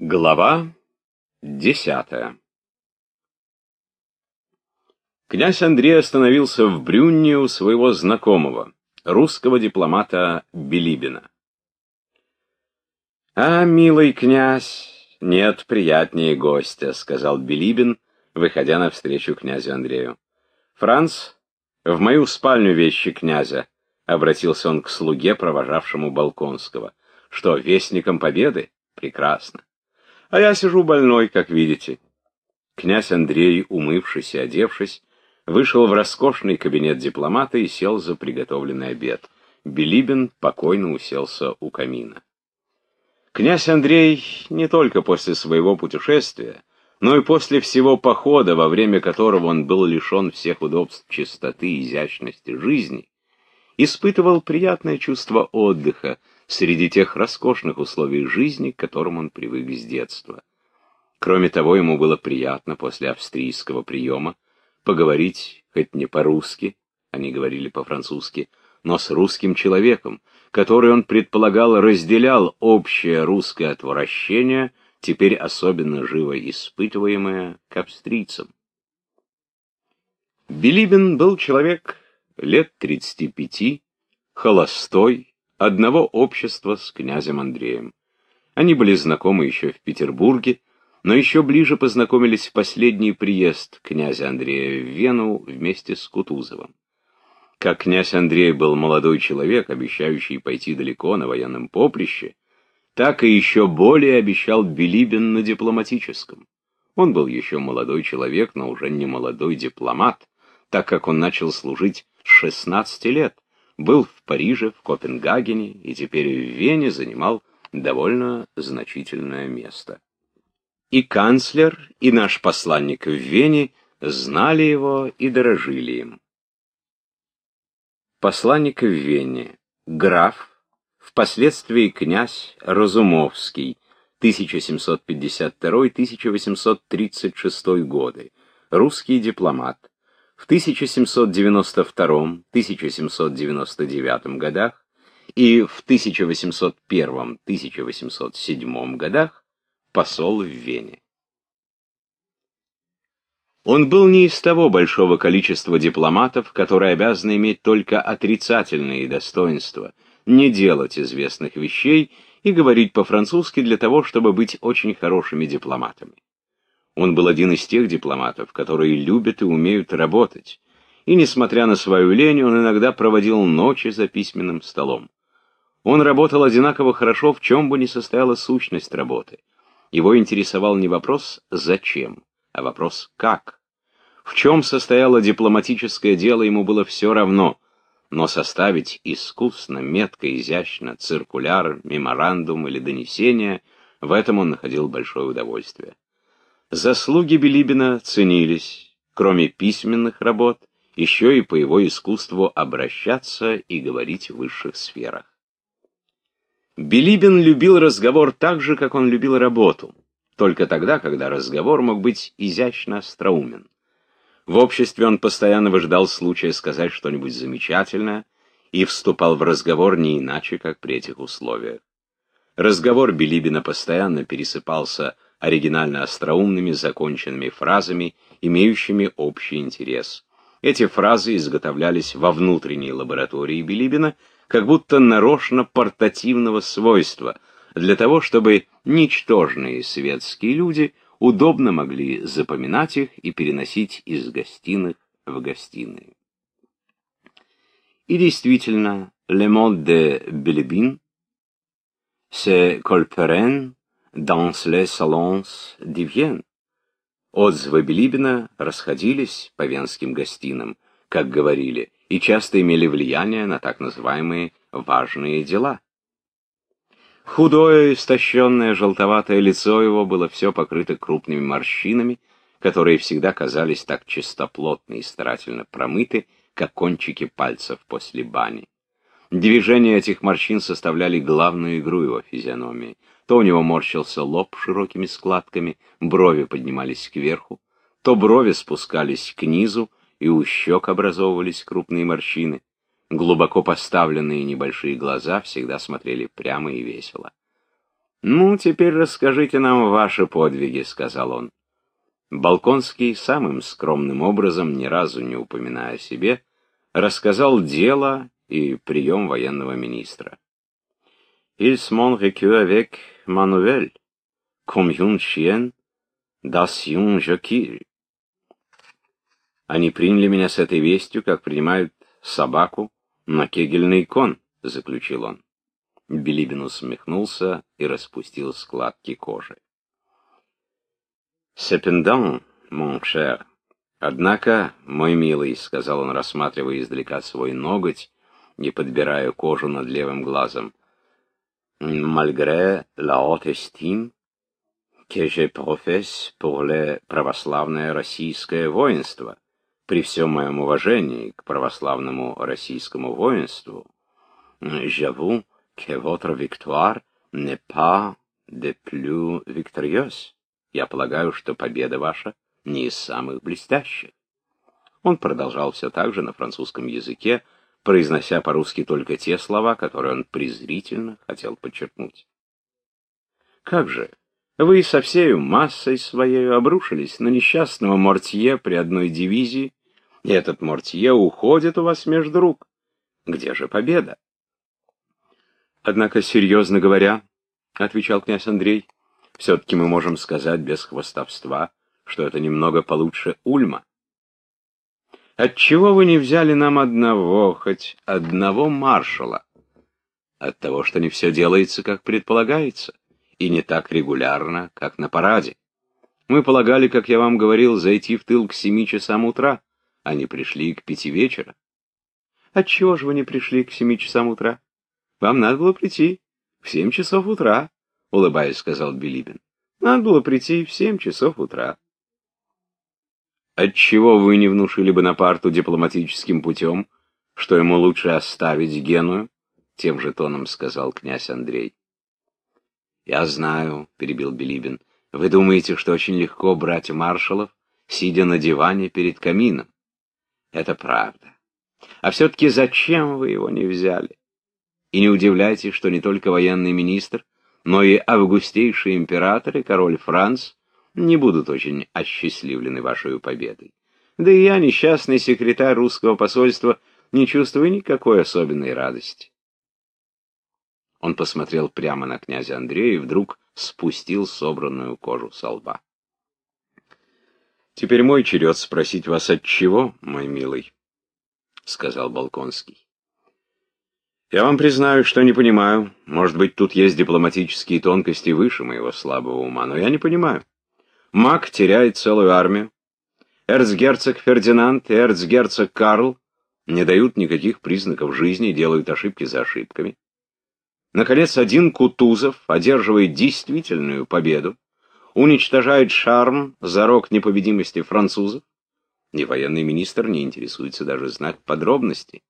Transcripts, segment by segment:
Глава 10. Князь Андрей остановился в Брюнне у своего знакомого, русского дипломата Билибина. «А, милый князь, нет приятнее гостя», — сказал Билибин, выходя навстречу князю Андрею. «Франц, в мою спальню вещи князя», — обратился он к слуге, провожавшему Болконского. «Что, вестником победы? Прекрасно. А я сижу больной, как видите». Князь Андрей, умывшись и одевшись, вышел в роскошный кабинет дипломата и сел за приготовленный обед. Билибин покойно уселся у камина. Князь Андрей не только после своего путешествия, но и после всего похода, во время которого он был лишен всех удобств чистоты и изящности жизни, испытывал приятное чувство отдыха среди тех роскошных условий жизни, к которым он привык с детства. Кроме того, ему было приятно после австрийского приема поговорить, хоть не по-русски, они говорили по-французски, но с русским человеком, который, он предполагал, разделял общее русское отвращение, теперь особенно живо испытываемое к австрийцам. Билибин был человек лет 35, холостой, одного общества с князем Андреем. Они были знакомы еще в Петербурге, но еще ближе познакомились в последний приезд князя Андрея в Вену вместе с Кутузовым. Как князь Андрей был молодой человек, обещающий пойти далеко на военном поприще, так и еще более обещал Билибин на дипломатическом. Он был еще молодой человек, но уже не молодой дипломат, так как он начал служить с 16 лет, был в Париже, в Копенгагене и теперь в Вене занимал довольно значительное место. И канцлер, и наш посланник в Вене знали его и дорожили им. Посланник в Вене, граф, впоследствии князь Разумовский, 1752-1836 годы, русский дипломат, в 1792-1799 годах и в 1801-1807 годах посол в Вене. Он был не из того большого количества дипломатов, которые обязаны иметь только отрицательные достоинства, не делать известных вещей и говорить по-французски для того, чтобы быть очень хорошими дипломатами. Он был один из тех дипломатов, которые любят и умеют работать, и, несмотря на свою лень, он иногда проводил ночи за письменным столом. Он работал одинаково хорошо, в чем бы ни состояла сущность работы. Его интересовал не вопрос «зачем?», а вопрос «как?». В чем состояло дипломатическое дело, ему было все равно, но составить искусно, метко, изящно циркуляр, меморандум или донесение, в этом он находил большое удовольствие. Заслуги Билибина ценились, кроме письменных работ, еще и по его искусству обращаться и говорить в высших сферах. Билибин любил разговор так же, как он любил работу, только тогда, когда разговор мог быть изящно остроумен. В обществе он постоянно выжидал случая сказать что-нибудь замечательное и вступал в разговор не иначе, как при этих условиях. Разговор Билибина постоянно пересыпался оригинально остроумными законченными фразами, имеющими общий интерес. Эти фразы изготовлялись во внутренней лаборатории Билибина, как будто нарочно портативного свойства, для того, чтобы ничтожные светские люди удобно могли запоминать их и переносить из гостиных в гостиные. И действительно, le monde de Bilibin se colperen dans les salons de Vienne. Отзывы Билибина расходились по венским гостиным, как говорили, и часто имели влияние на так называемые важные дела. Худое, истощенное, желтоватое лицо его было все покрыто крупными морщинами, которые всегда казались так чистоплотно и старательно промыты, как кончики пальцев после бани. Движения этих морщин составляли главную игру его физиономии. То у него морщился лоб широкими складками, брови поднимались кверху, то брови спускались к низу, и у щек образовывались крупные морщины. Глубоко поставленные небольшие глаза всегда смотрели прямо и весело. «Ну, теперь расскажите нам ваши подвиги», — сказал он. Болконский самым скромным образом, ни разу не упоминая о себе, рассказал дело и прием военного министра. «Ils m'ont reçu avec ma nouvelle, comme un chien dans un jacquille». «Они приняли меня с этой вестью, как принимают собаку на кегельный кон», — заключил он. Билибин усмехнулся и распустил складки кожи. «Cependant, mon cher». «Однако, мой милый», — сказал он, рассматривая издалека свой ноготь и подбирая кожу над левым глазом, «malgré la haute estime que je professe pour le православное российское воинство, при всем моем уважении к православному российскому воинству, j'avoue que votre victoire n'est pas de plus victorieuse». Я полагаю, что победа ваша не из самых блестящих. Он продолжал все так же на французском языке, произнося по-русски только те слова, которые он презрительно хотел подчеркнуть. Как же, вы со всею массой своей обрушились на несчастного Мортье при одной дивизии, и этот Мортье уходит у вас между рук. Где же победа? Однако, серьезно говоря, — отвечал князь Андрей, — все-таки мы можем сказать без хвастовства, что это немного получше Ульма. Отчего вы не взяли нам одного, хоть одного маршала? От того, что не все делается, как предполагается, и не так регулярно, как на параде. Мы полагали, как я вам говорил, зайти в тыл к 7 часам утра, а не пришли к 5 вечера. Отчего же вы не пришли к 7 часам утра? Вам надо было прийти в 7 часов утра. — улыбаясь, сказал Билибин. «Надо было прийти в 7 часов утра». «Отчего вы не внушили Бонапарту дипломатическим путем, что ему лучше оставить Геную?» — тем же тоном сказал князь Андрей. «Я знаю», — перебил Билибин, — «вы думаете, что очень легко брать маршалов, сидя на диване перед камином. Это правда. А все-таки зачем вы его не взяли? И не удивляйтесь, что не только военный министр, но и августейший император и король Франц не будут очень осчастливлены вашей победой. Да и я, несчастный секретарь русского посольства, не чувствую никакой особенной радости». Он посмотрел прямо на князя Андрея и вдруг спустил собранную кожу со лба. «Теперь мой черед спросить вас, отчего, мой милый», — сказал Болконский. «Я вам признаю, что не понимаю. Может быть, тут есть дипломатические тонкости выше моего слабого ума, но я не понимаю. Мак теряет целую армию. Эрцгерцог Фердинанд и эрцгерцог Карл не дают никаких признаков жизни и делают ошибки за ошибками. Наконец, один Кутузов одерживает действительную победу, уничтожает Шарм, зарок непобедимости французов, и военный министр не интересуется даже знать подробностей.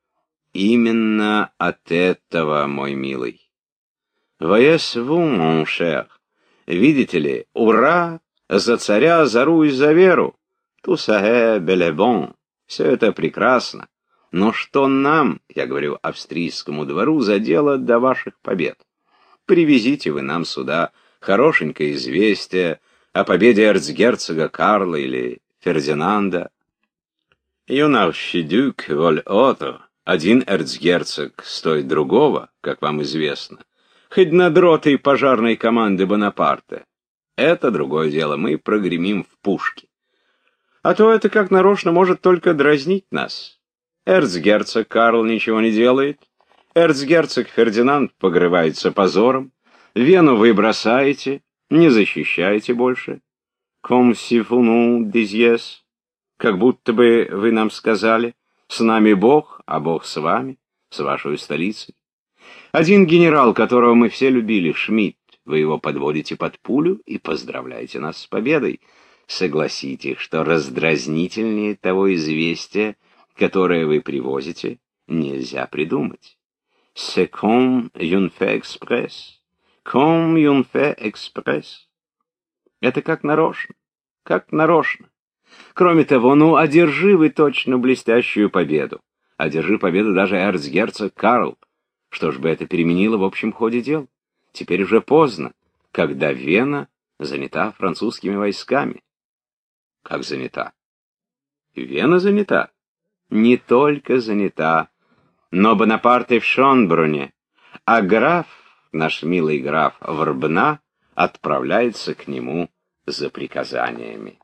Именно от этого, мой милый. Voyez-vous, mon cher. Видите ли, ура, за царя, за Русь, за веру. Tout ça est bel et bon. Все это прекрасно. Но что нам, я говорю австрийскому двору, за дело до ваших побед? Привезите вы нам сюда хорошенькое известие о победе эрцгерцога Карла или Фердинанда. Un archiduc vole autre. Один эрцгерцог стоит другого, как вам известно. Хоть над ротой пожарной команды Бонапарта. Это другое дело, мы прогремим в пушки. А то это как нарочно может только дразнить нас. Эрцгерцог Карл ничего не делает. Эрцгерцог Фердинанд покрывается позором. Вену вы бросаете, не защищаете больше. Comme si vous nous disiez, как будто бы вы нам сказали, с нами Бог, а Бог с вами, с вашей столицей. Один генерал, которого мы все любили, Шмидт, вы его подводите под пулю и поздравляете нас с победой. Согласитесь, что раздразнительнее того известия, которое вы привозите, нельзя придумать. C'est comme un fait express. Comme un fait express. Это как нарочно, как нарочно. Кроме того, одержи вы точно блестящую победу. Одержи победу даже эрцгерцог Карл. Что ж бы это переменило в общем ходе дел? Теперь уже поздно, когда Вена занята французскими войсками. Как занята? Вена занята. Не только занята, но Бонапарт и в Шонбруне, а граф, наш милый граф Варбна, отправляется к нему за приказаниями.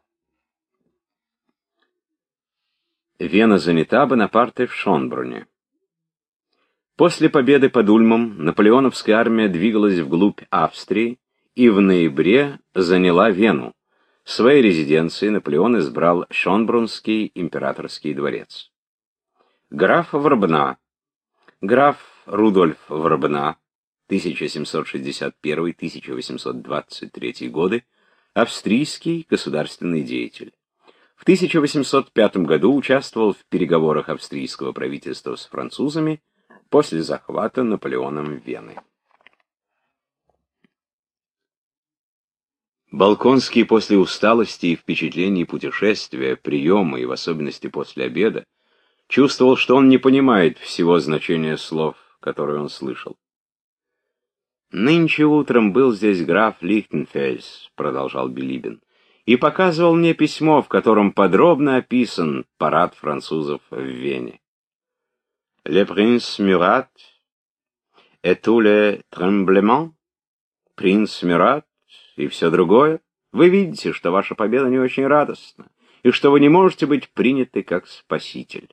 Вена занята, Бонапарт и в Шонбруне. После победы под Ульмом наполеоновская армия двигалась вглубь Австрии и в ноябре заняла Вену. Своей резиденцией Наполеон избрал Шонбрунский императорский дворец. Граф Варбна, граф Рудольф Варбна, 1761-1823 годы, австрийский государственный деятель. В 1805 году участвовал в переговорах австрийского правительства с французами после захвата Наполеоном Вены. Болконский после усталости и впечатлений путешествия, приема и в особенности после обеда чувствовал, что он не понимает всего значения слов, которые он слышал. «Нынче утром был здесь граф Лихтенфельс», — продолжал Билибин, «и показывал мне письмо, в котором подробно описан парад французов в Вене. «Le prince Murat et tout le tremblement», «Принц Мюрат» и все другое, вы видите, что ваша победа не очень радостна, и что вы не можете быть приняты как спаситель.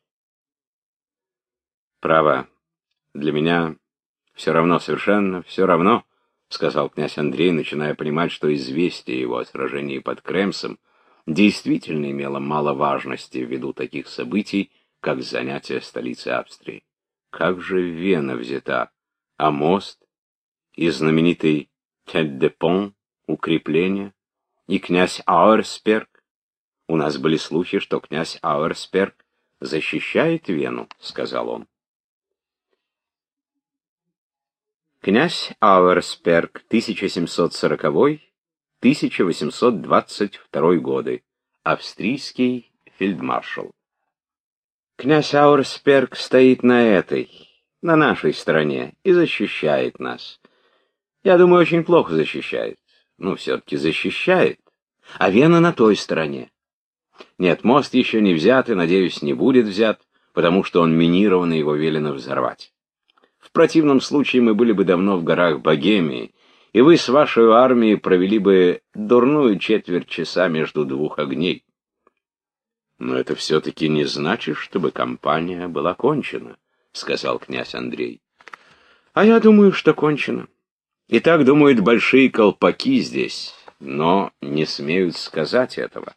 «Право, для меня все равно, совершенно все равно», — сказал князь Андрей, начиная понимать, что известие его о сражении под Кремсом действительно имело мало важности ввиду таких событий, как занятие столицы Австрии. Как же Вена взята, а мост и знаменитый Тет-де-Пон, укрепление, и князь Ауэрсперг. У нас были слухи, что князь Ауэрсперг защищает Вену, — сказал он. Князь Ауэрсперг, 1740-1822 годы, австрийский фельдмаршал. Князь Ауэрсперг стоит на нашей стороне, и защищает нас. Я думаю, очень плохо защищает. Ну, все-таки защищает. А Вена на той стороне. Нет, мост еще не взят и, надеюсь, не будет взят, потому что он минирован и его велено взорвать. В противном случае мы были бы давно в горах Богемии, и вы с вашей армией провели бы дурную четверть часа между двух огней. Но это все-таки не значит, чтобы кампания была кончена, — сказал князь Андрей. А я думаю, что кончена. И так думают большие колпаки здесь, но не смеют сказать этого.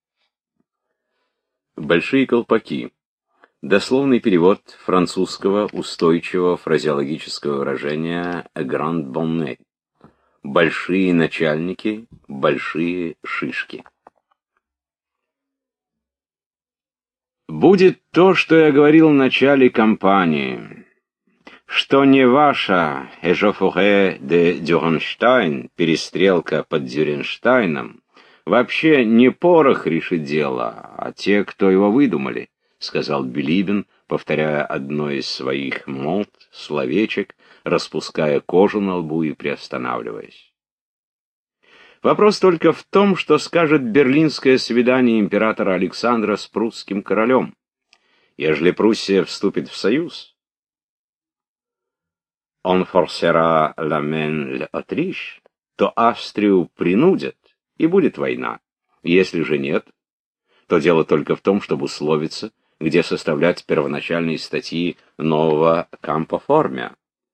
Большие колпаки. Дословный перевод французского устойчивого фразеологического выражения «grand bonnet». Большие начальники, большие шишки. Будет то, что я говорил в начале кампании, что не ваша «Эжофуре де Дюренштайн», перестрелка под Дюренштайном, вообще не порох решит дело, а те, кто его выдумали, — сказал Билибин, повторяя одно из своих молт, словечек, распуская кожу на лбу и приостанавливаясь. Вопрос только в том, что скажет берлинское свидание императора Александра с прусским королем. Ежели Пруссия вступит в союз, он forcera la main l'Autriche, то Австрию принудят, и будет война. Если же нет, то дело только в том, чтобы условиться, где составлять первоначальные статьи нового кампоформия.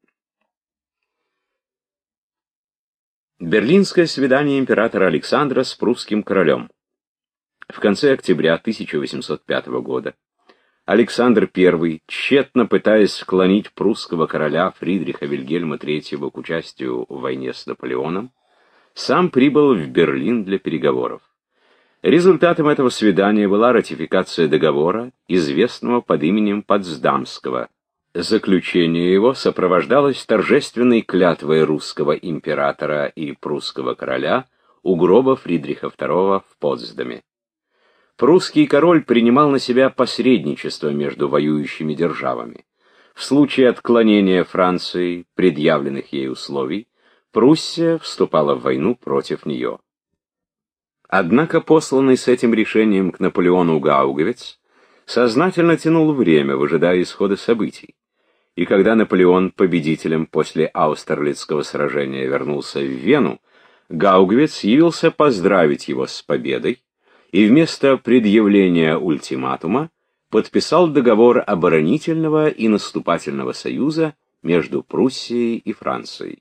Берлинское свидание императора Александра с прусским королем. В конце октября 1805 года Александр I, тщетно пытаясь склонить прусского короля Фридриха Вильгельма III к участию в войне с Наполеоном, сам прибыл в Берлин для переговоров. Результатом этого свидания была ратификация договора, известного под именем Потсдамского. Заключение его сопровождалось торжественной клятвой русского императора и прусского короля у гроба Фридриха II в Потсдаме. Прусский король принимал на себя посредничество между воюющими державами. В случае отклонения Франции предъявленных ей условий, Пруссия вступала в войну против нее. Однако посланный с этим решением к Наполеону Гаугавиц сознательно тянул время, выжидая исхода событий. И когда Наполеон победителем после Аустерлицкого сражения вернулся в Вену, Гаугавиц явился поздравить его с победой и вместо предъявления ультиматума подписал договор оборонительного и наступательного союза между Пруссией и Францией.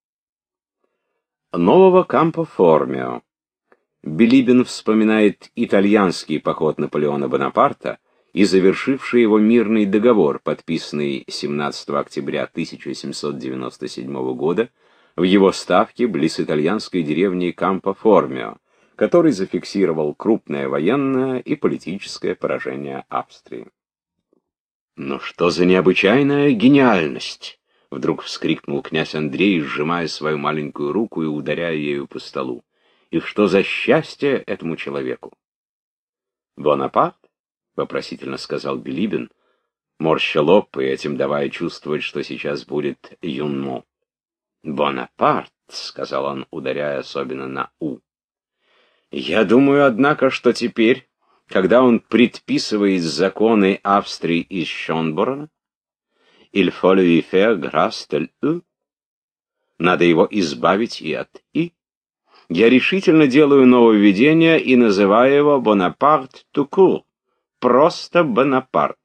Нового Кампо Формио. Билибин вспоминает итальянский поход Наполеона Бонапарта и завершивший его мирный договор, подписанный 17 октября 1797 года в его ставке близ итальянской деревни Кампо Формио, который зафиксировал крупное военное и политическое поражение Австрии. «Но что за необычайная гениальность!» — вдруг вскрикнул князь Андрей, сжимая свою маленькую руку и ударяя ею по столу. «И что за счастье этому человеку?» «Бонапарт?» — вопросительно сказал Билибин, морща лоб и этим давая чувствовать, что сейчас будет юнмо. «Бонапарт», — сказал он, ударяя особенно на «у». «Я думаю, однако, что теперь, когда он предписывает законы Австрии из Шонборна, il faut lui faire grâce de eux, надо его избавить и от «и». Я решительно делаю нововведение и называю его Бонапарт tout court, просто Бонапарт.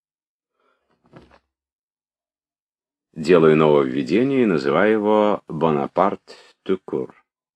Делаю нововведение и называю его Бонапарт tout court.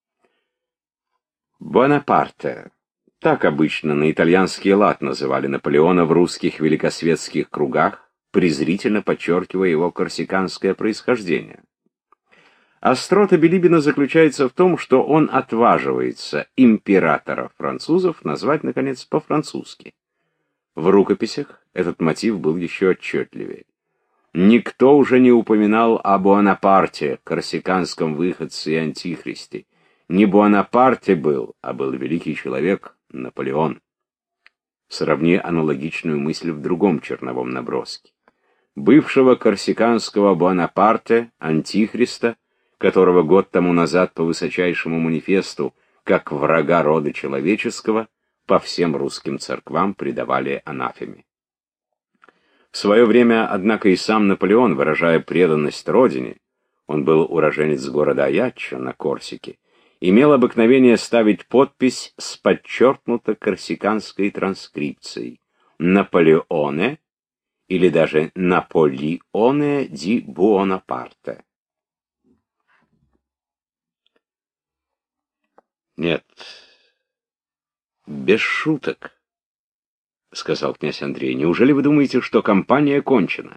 Бонапарте. Так обычно на итальянский лад называли Наполеона в русских великосветских кругах, презрительно подчеркивая его корсиканское происхождение. Острота Билибина заключается в том, что он отваживается императора французов назвать, наконец, по-французски. В рукописях этот мотив был еще отчетливее. Никто уже не упоминал о Буанапарте, корсиканском выходце и антихристе. Не Буанапарте был, а был великий человек Наполеон. Сравни аналогичную мысль в другом черновом наброске. Бывшего корсиканского Буанапарте, антихриста, которого год тому назад по высочайшему манифесту, как врага рода человеческого, по всем русским церквам предавали анафеме. В свое время, однако, и сам Наполеон, выражая преданность родине, он был уроженец города Аяччо на Корсике, имел обыкновение ставить подпись с подчеркнуто корсиканской транскрипцией «Наполеоне» или даже «Наполеоне ди Буонапарте». «Нет, без шуток», — сказал князь Андрей. «Неужели вы думаете, что кампания кончена?»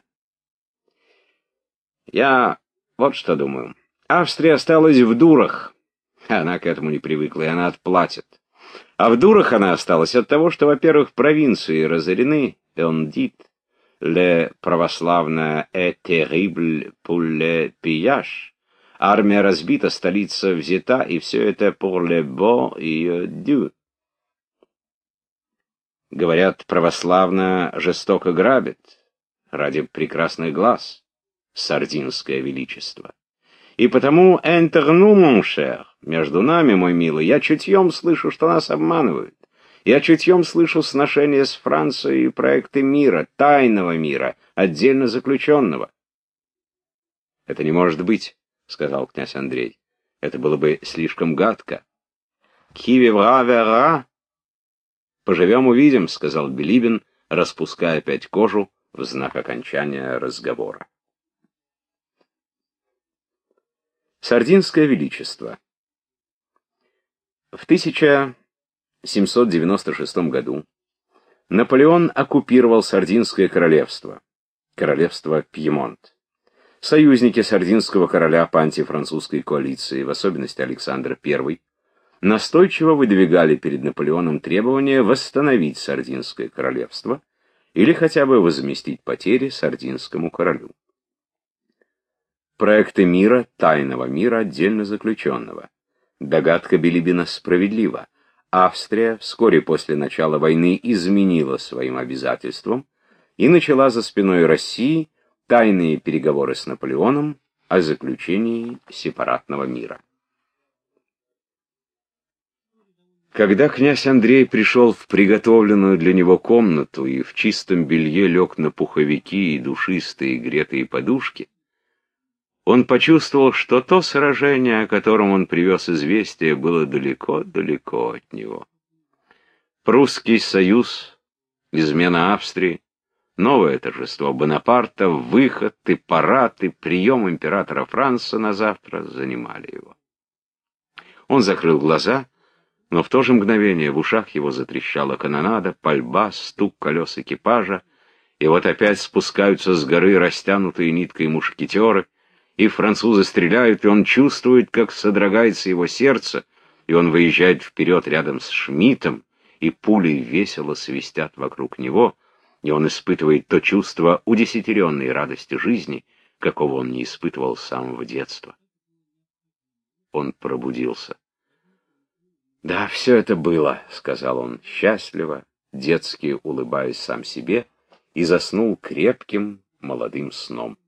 «Я вот что думаю. Австрия осталась в дурах. Она к этому не привыкла, и она отплатит. А в дурах она осталась от того, что, во-первых, провинции разорены, on dit, le православное est terrible pour le pillage. Армия разбита, столица взята, и все это pour le bon et Dieu. Говорят, православная жестоко грабит ради прекрасных глаз сардинское величество. И потому, entre nous, mon cher, между нами, мой милый, я чутьем слышу, что нас обманывают. Я чутьем слышу сношения с Францией и проекты мира, тайного мира, отдельно заключенного. Это не может быть, — сказал князь Андрей. Это было бы слишком гадко. Qui vivra verra. Поживем, увидим, — сказал Билибин, распуская опять кожу в знак окончания разговора. Сардинское величество. В 1796 году Наполеон оккупировал Сардинское королевство, королевство Пьемонт. Союзники сардинского короля по антифранцузской коалиции, в особенности Александр I, настойчиво выдвигали перед Наполеоном требование восстановить Сардинское королевство или хотя бы возместить потери Сардинскому королю. Проекты мира, тайного мира, отдельно заключенного. Догадка Билибина справедлива. Австрия вскоре после начала войны изменила своим обязательствам и начала за спиной России тайные переговоры с Наполеоном о заключении сепаратного мира. Когда князь Андрей пришел в приготовленную для него комнату и в чистом белье лег на пуховики и душистые гретые подушки, он почувствовал, что то сражение, о котором он привез известие, было далеко-далеко от него. Прусский союз, измена Австрии, новое торжество Бонапарта, выход и парад и прием императора Франца на завтра занимали его. Он закрыл глаза, но в то же мгновение в ушах его затрещала канонада, пальба, стук колес экипажа, и вот опять спускаются с горы растянутые ниткой мушкетеры, и французы стреляют, и он чувствует, как содрогается его сердце, и он выезжает вперед рядом с Шмидтом, и пули весело свистят вокруг него, и он испытывает то чувство удесятеренной радости жизни, какого он не испытывал с самого детства. Он пробудился. «Да, все это было», — сказал он счастливо, детски улыбаясь сам себе, и заснул крепким молодым сном.